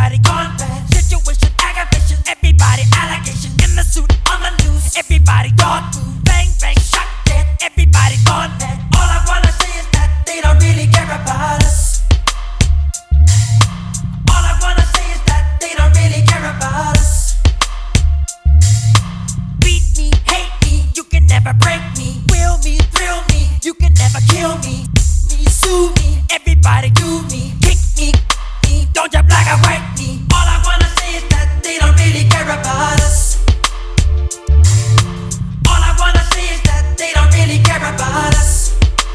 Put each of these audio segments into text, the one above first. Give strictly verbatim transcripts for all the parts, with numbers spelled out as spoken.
everybody gone bad. Situation, aggravation, everybody allegation. In the suit, on the loose, everybody dog food. Bang, bang, shot dead, everybody gone bad. All I wanna say is that they don't really care about us. All I wanna say is that they don't really care about us. Beat me, hate me, you can never break me. Will me, thrill me, you can never kill me. Me, sue me, everybody do me. Kick me, me, don't you black or white me. All I wanna say is that they don't really care about us. All I wanna say is that they don't really care about us.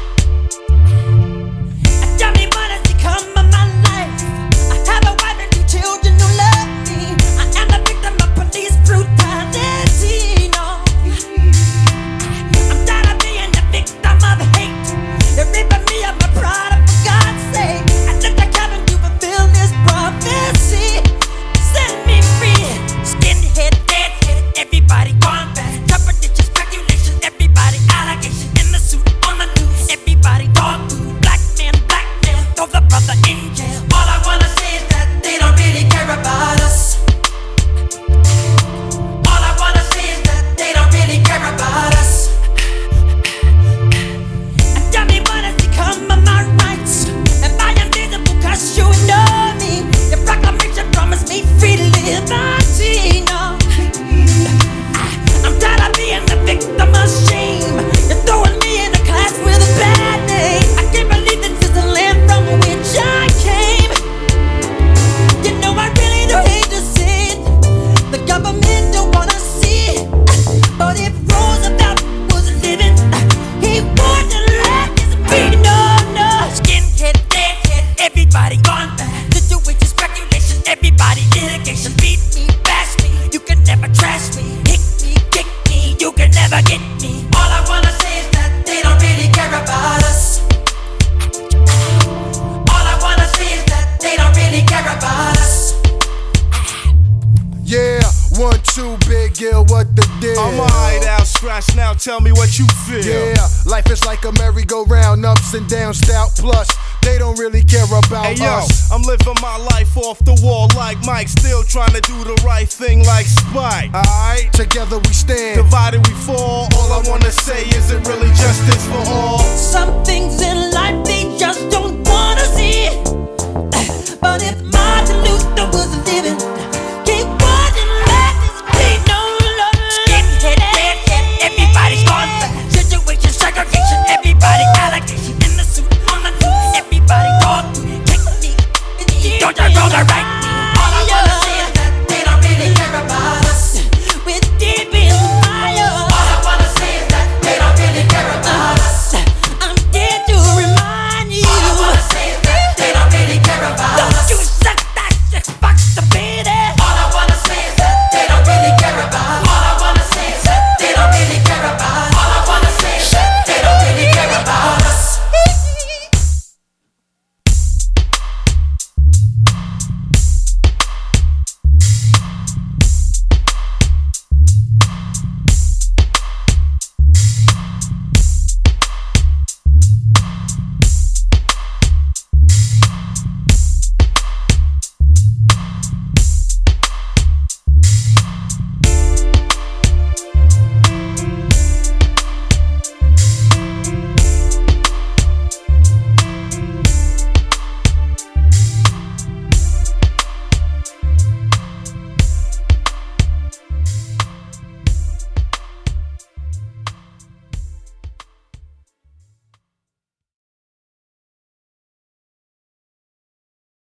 And tell me what has become of my life. I have a wife and two children who love me. I am the victim of police brutality. No, I'm tired of being the victim of hate. They're ripping me of my pride, for God's sake. I look like heaven to fulfill this prophecy. Set me free. Skinhead, deadhead, everybody gone bad. Interpretation, speculation, everybody allegation. In the suit, on the loose, everybody dog food. Black man, black man, throw the brother in jail. All I wanna say is that they don't really care about us. All I wanna say is that they don't really care about us. And tell me what has become of my rights. Am I invisible cause you know me? Your proclamation promised me free liberty. No, I'm tired of being the victim of shame. You're throwing me in a class with a bad name. I can't believe this is the land from which I came. You know I really don't hate to say it. The government don't wanna see it. But if Roosevelt was living, he wouldn't let this be. No, no. Skinhead, deadhead, everybody gone bad. Situation, speculation, everybody litigation. Beat me, bash me, you can never trash me. Hit me, kick me, you can never get me. All I wanna say is that they don't really care about us. All I wanna say is that they don't really care about us. Yeah, one, two, Big Ill, what the deal? I'm alright, Al Scratch, now tell me what you feel. Yeah, life is like a merry-go-round, ups and downs, stout plus. They don't really care about Hey yo, us. I'm living my life off the wall like Mike, still trying to do the right thing like Spike. Alright, together we stand. Divided we fall, all I wanna say is it really justice for all? Some things in life they just don't wanna see. But if Martin Luther was living, he wouldn't let this be no longer. Skinhead, deadhead, everybody's gone bad. Situation, segregation, everybody allegation. In the suit, on the loose, everybody dog food. Take me, don't you roll the right me. All I wanna say is that they don't really care about